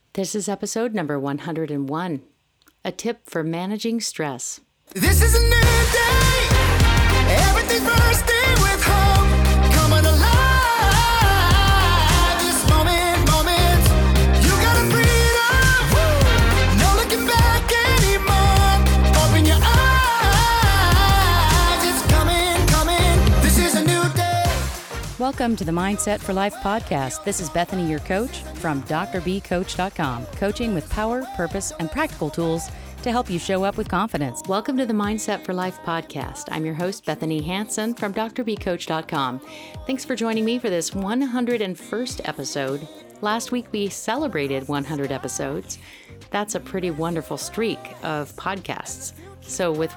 This is episode number 101, a tip for managing stress. This is a new day, everything bursting with hope, coming alive, this moment, you got a freedom, no looking back anymore, open your eyes, it's coming, this is a new day. Welcome to the Mindset for Life podcast. This is Bethany, your coach from drbcoach.com, coaching with power, purpose, and practical tools to help you show up with confidence. Welcome to the Mindset for Life podcast. I'm your host, Bethany Hansen from drbcoach.com. Thanks for joining me for this 101st episode. Last week, we celebrated 100 episodes. That's a pretty wonderful streak of podcasts. So with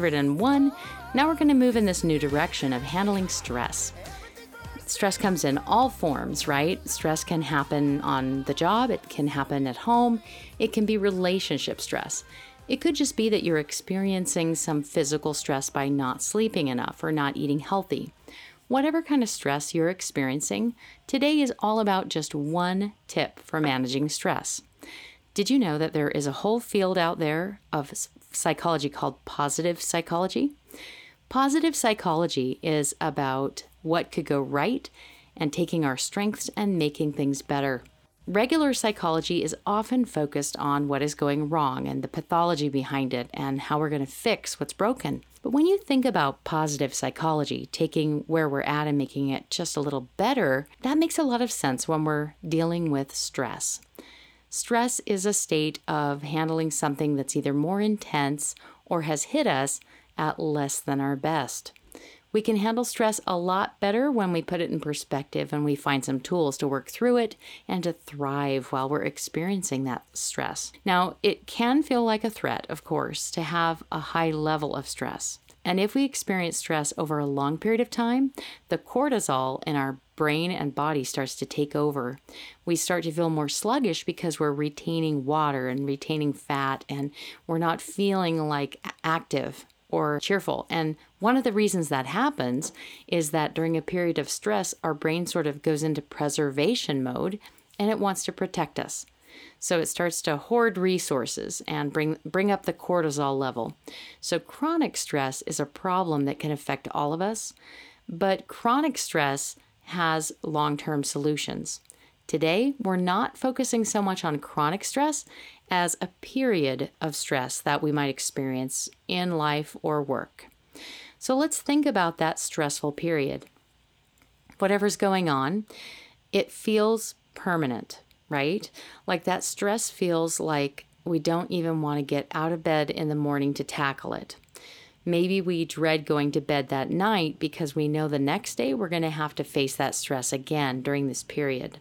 101, now we're going to move in this new direction of handling stress. Stress comes in all forms, right? Stress can happen on the job. It can happen at home. It can be relationship stress. It could just be that you're experiencing some physical stress by not sleeping enough or not eating healthy. Whatever kind of stress you're experiencing, today is all about just one tip for managing stress. Did you know that there is a whole field out there of psychology called positive psychology? Positive psychology is about what could go right and taking our strengths and making things better. Regular psychology is often focused on what is going wrong and the pathology behind it and how we're going to fix what's broken. But when you think about positive psychology, taking where we're at and making it just a little better, that makes a lot of sense when we're dealing with stress. Stress is a state of handling something that's either more intense or has hit us at less than our best. We can handle stress a lot better when we put it in perspective and we find some tools to work through it and to thrive while we're experiencing that stress. Now, it can feel like a threat, of course, to have a high level of stress. And if we experience stress over a long period of time, the cortisol in our brain and body starts to take over. We start to feel more sluggish because we're retaining water and retaining fat, and we're not feeling like active or cheerful. And one of the reasons that happens is that during a period of stress, our brain sort of goes into preservation mode and it wants to protect us. So it starts to hoard resources and bring up the cortisol level. So chronic stress is a problem that can affect all of us, but chronic stress has long-term solutions. Today, we're not focusing so much on chronic stress as a period of stress that we might experience in life or work. So let's think about that stressful period. Whatever's going on, it feels permanent, right? Like that stress feels like we don't even want to get out of bed in the morning to tackle it. Maybe we dread going to bed that night because we know the next day we're going to have to face that stress again during this period.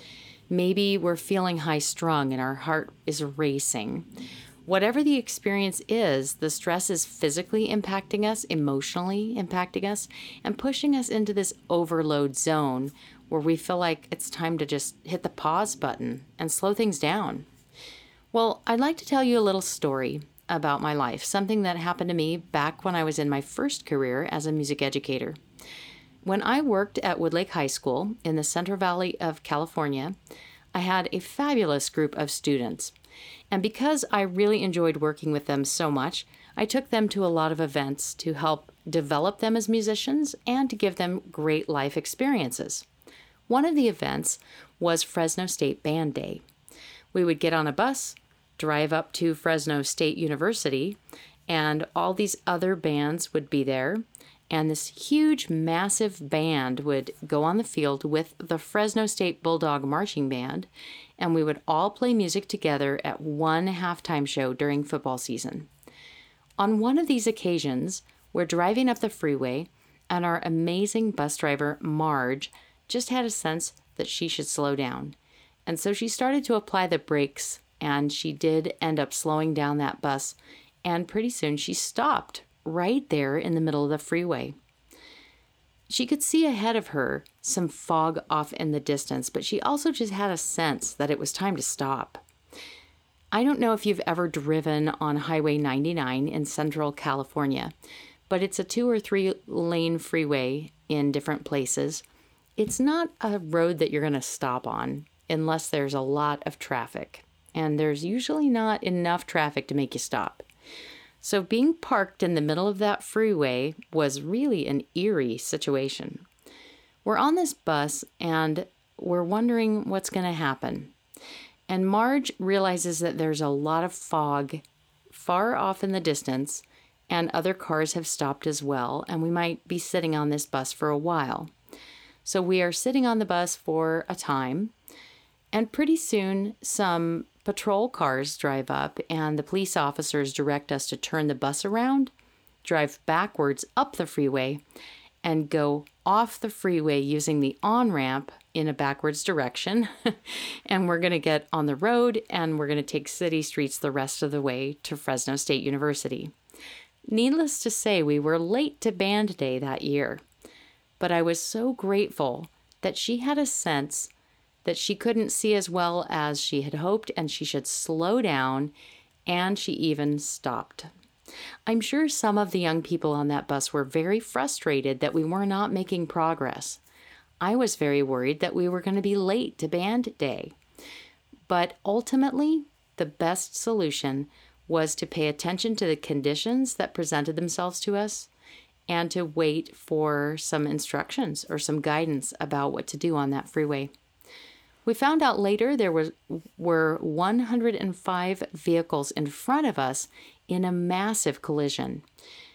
Maybe we're feeling high-strung and our heart is racing. Whatever the experience is, the stress is physically impacting us, emotionally impacting us, and pushing us into this overload zone where we feel like it's time to just hit the pause button and slow things down. Well, I'd like to tell you a little story about my life, something that happened to me back when I was in my first career as a music educator. When I worked at Woodlake High School in the Central Valley of California, I had a fabulous group of students. And because I really enjoyed working with them so much, I took them to a lot of events to help develop them as musicians and to give them great life experiences. One of the events was Fresno State Band Day. We would get on a bus, drive up to Fresno State University, and all these other bands would be there. And this huge, massive band would go on the field with the Fresno State Bulldog Marching Band, and we would all play music together at one halftime show during football season. On one of these occasions, we're driving up the freeway, and our amazing bus driver, Marge, just had a sense that she should slow down. And so she started to apply the brakes, and she did end up slowing down that bus, and pretty soon she stopped right there in the middle of the freeway. She could see ahead of her some fog off in the distance, but she also just had a sense that it was time to stop. I don't know if you've ever driven on Highway 99 in Central California, but it's a 2 or 3 lane freeway in different places. It's not a road that you're going to stop on unless there's a lot of traffic. and there's usually not enough traffic to make you stop. So being parked in the middle of that freeway was really an eerie situation. We're on this bus and we're wondering what's going to happen. And Marge realizes that there's a lot of fog far off in the distance, and other cars have stopped as well, and we might be sitting on this bus for a while. So we are sitting on the bus for a time, and pretty soon some patrol cars drive up, and the police officers direct us to turn the bus around, drive backwards up the freeway, and go off the freeway using the on-ramp in a backwards direction. And we're going to get on the road, and we're going to take city streets the rest of the way to Fresno State University. Needless to say, we were late to band day that year. But I was so grateful that she had a sense that she couldn't see as well as she had hoped, and she should slow down, and she even stopped. I'm sure some of the young people on that bus were very frustrated that we were not making progress. I was very worried that we were going to be late to band day. But ultimately, the best solution was to pay attention to the conditions that presented themselves to us and to wait for some instructions or some guidance about what to do on that freeway. We found out later there were 105 vehicles in front of us in a massive collision.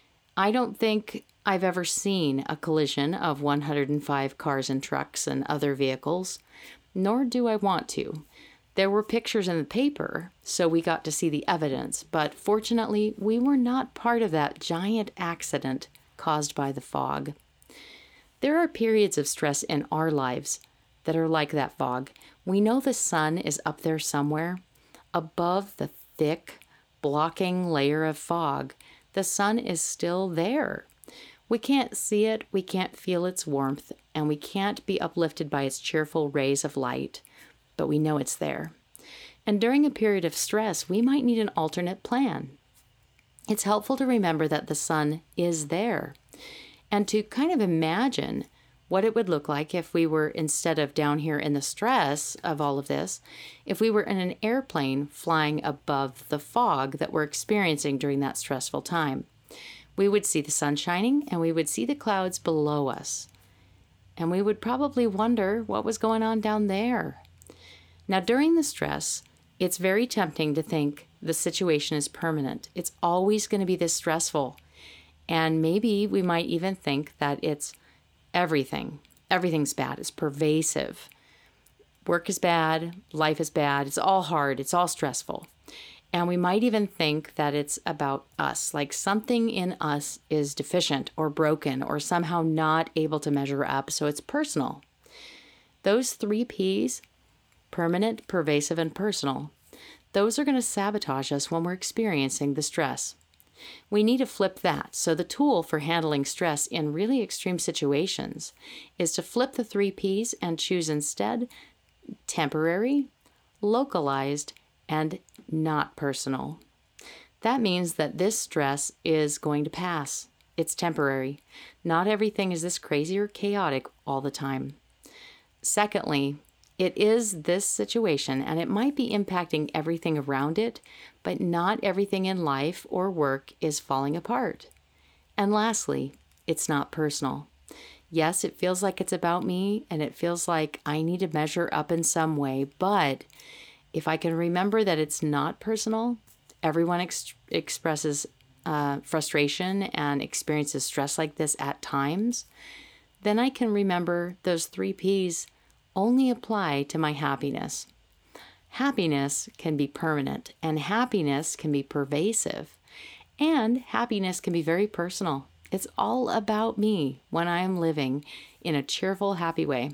I don't think I've ever seen a collision of 105 cars and trucks and other vehicles, nor do I want to. There were pictures in the paper, so we got to see the evidence, but fortunately, we were not part of that giant accident caused by the fog. There are periods of stress in our lives that are like that fog. We know the sun is up there somewhere. Above the thick, blocking layer of fog, the sun is still there. We can't see it, we can't feel its warmth, and we can't be uplifted by its cheerful rays of light, but we know it's there. And during a period of stress, we might need an alternate plan. It's helpful to remember that the sun is there, and to kind of imagine what it would look like if we were, instead of down here in the stress of all of this, if we were in an airplane flying above the fog that we're experiencing during that stressful time. We would see the sun shining, and we would see the clouds below us. And we would probably wonder what was going on down there. Now, during the stress, it's very tempting to think the situation is permanent. It's always going to be this stressful. And maybe we might even think that it's everything. Everything's bad. It's pervasive. Work is bad. Life is bad. It's all hard. It's all stressful. And we might even think that it's about us, like something in us is deficient or broken or somehow not able to measure up, so it's personal. Those 3 Ps, permanent, pervasive, and personal, those are going to sabotage us when we're experiencing the stress. We need to flip that. So the tool for handling stress in really extreme situations is to flip the 3 Ps and choose instead temporary, localized, and not personal. That means that this stress is going to pass. It's temporary. Not everything is this crazy or chaotic all the time. Secondly, it is this situation, and it might be impacting everything around it, but not everything in life or work is falling apart. And lastly, it's not personal. Yes, it feels like it's about me, and it feels like I need to measure up in some way, but if I can remember that it's not personal, everyone expresses frustration and experiences stress like this at times, then I can remember those 3 Ps only apply to my happiness. Happiness can be permanent, and happiness can be pervasive, and happiness can be very personal. It's all about me when I am living in a cheerful, happy way.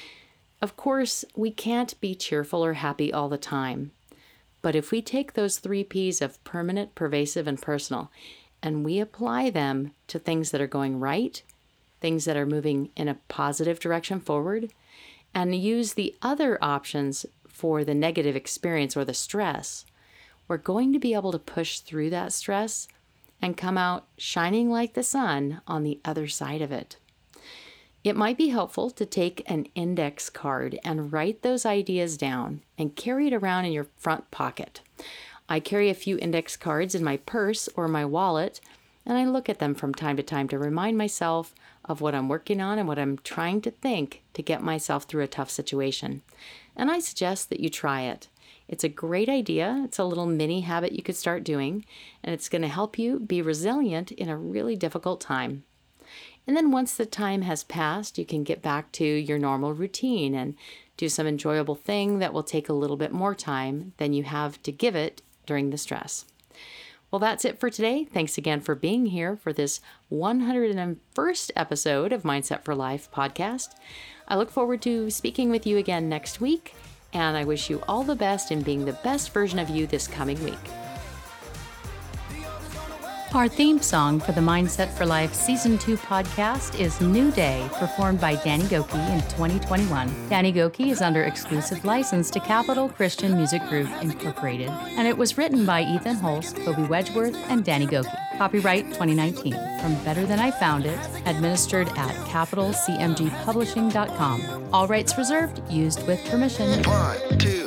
Of course, we can't be cheerful or happy all the time, but if we take those 3 Ps of permanent, pervasive, and personal, and we apply them to things that are going right, things that are moving in a positive direction forward, and use the other options for the negative experience or the stress, we're going to be able to push through that stress and come out shining like the sun on the other side of it. It might be helpful to take an index card and write those ideas down and carry it around in your front pocket. I carry a few index cards in my purse or my wallet, and I look at them from time to time to remind myself of what I'm working on and what I'm trying to think to get myself through a tough situation. And I suggest that you try it. It's a great idea. It's a little mini habit you could start doing, and it's going to help you be resilient in a really difficult time. And then once the time has passed, you can get back to your normal routine and do some enjoyable thing that will take a little bit more time than you have to give it during the stress. Well, that's it for today. Thanks again for being here for this 101st episode of Mindset for Life podcast. I look forward to speaking with you again next week, and I wish you all the best in being the best version of you this coming week. Our theme song for the Mindset for Life Season 2 podcast is New Day, performed by Danny Gokey in 2021. Danny Gokey is under exclusive license to Capital Christian Music Group, Incorporated, and it was written by Ethan Holst, Kobe Wedgeworth, and Danny Gokey. Copyright 2019. From Better Than I Found It, administered at capitalcmgpublishing.com. All rights reserved, used with permission. 1, 2.